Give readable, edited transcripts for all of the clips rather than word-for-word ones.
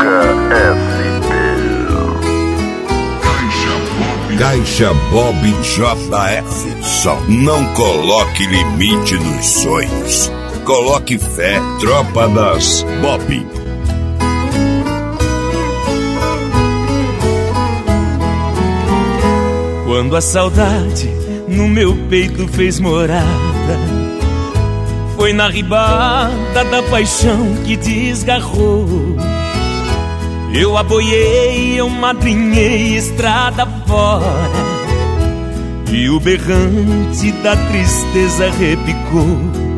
Caixa Bob JF. Só não coloque limite nos sonhos. Coloque fé. Tropa das Bob. Quando a saudade no meu peito fez morada, foi na ribada da paixão que desgarrou. Eu aboiei, eu madrinhei estrada fora, e o berrante da tristeza repicou.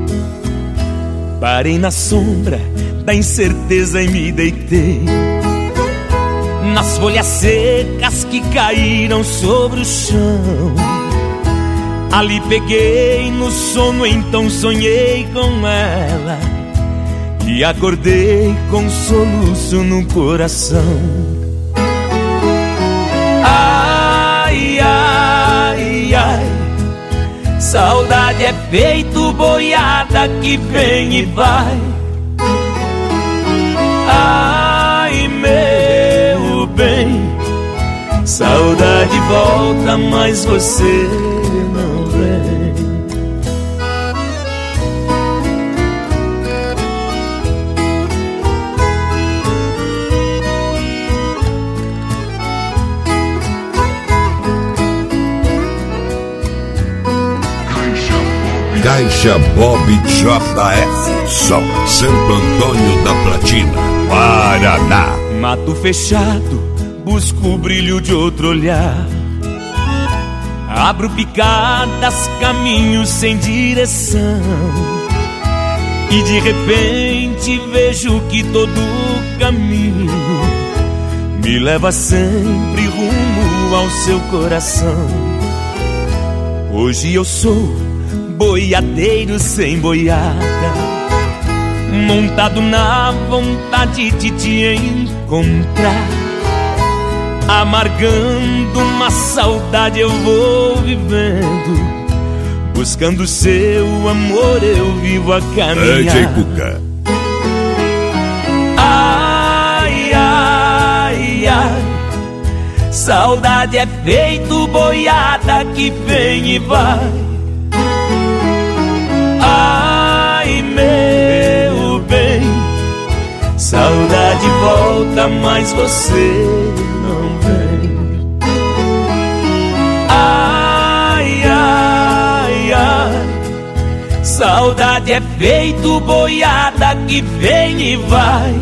Parei na sombra da incerteza e me deitei nas folhas secas que caíram sobre o chão. Ali peguei no sono, então sonhei com ela, e acordei com soluço no coração. Ai, ai, ai, saudade é feito boiada que vem e vai. Ai, meu bem, saudade volta, mas você não vem. Caixa Bob JF. São Santo Antônio da Platina, Paraná. Mato fechado, busco o brilho de outro olhar. Abro picadas, caminhos sem direção, e de repente vejo que todo caminho me leva sempre rumo ao seu coração. Hoje eu sou boiadeiro sem boiada, montado na vontade de te encontrar. Amargando uma saudade eu vou vivendo, buscando seu amor eu vivo a caminhar. Ai, ai, ai, saudade é feito boiada que vem e vai. Ai, meu bem, saudade volta, mas você não vem. Ai, ai, ai, saudade é feito boiada que vem e vai.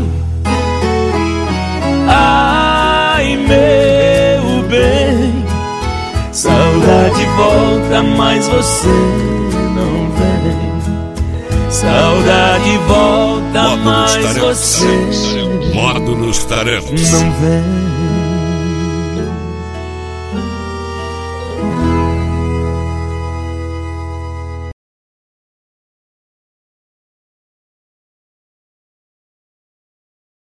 Ai, meu bem, saudade volta, mas você não vem. Saudade volta, mas você modo nos tarefas não vem.